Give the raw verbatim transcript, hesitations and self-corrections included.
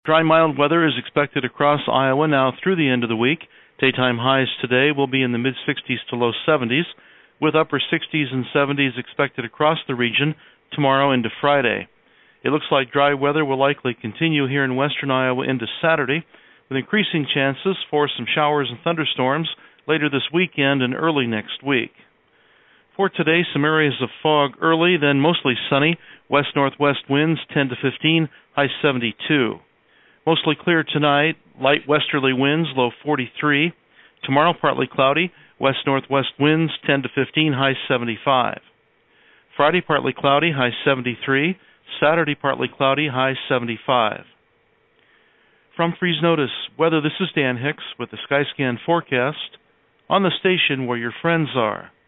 Dry, mild weather is expected across Iowa now through the end of the week. Daytime highs today will be in the mid-sixties to low seventies, with upper sixties and seventies expected across the region tomorrow into Friday. It looks like dry weather will likely continue here in western Iowa into Saturday, with increasing chances for some showers and thunderstorms later this weekend and early next week. For today, some areas of fog early, then mostly sunny. West-northwest winds ten to fifteen, high seventy-two. Mostly clear tonight, light westerly winds, low forty-three. Tomorrow, partly cloudy, west-northwest winds ten to fifteen, high seventy-five. Friday, partly cloudy, high seventy-three. Saturday, partly cloudy, high seventy-five. From Freeze Notice Weather, this is Dan Hicks with the Skyscan forecast on the station where your friends are.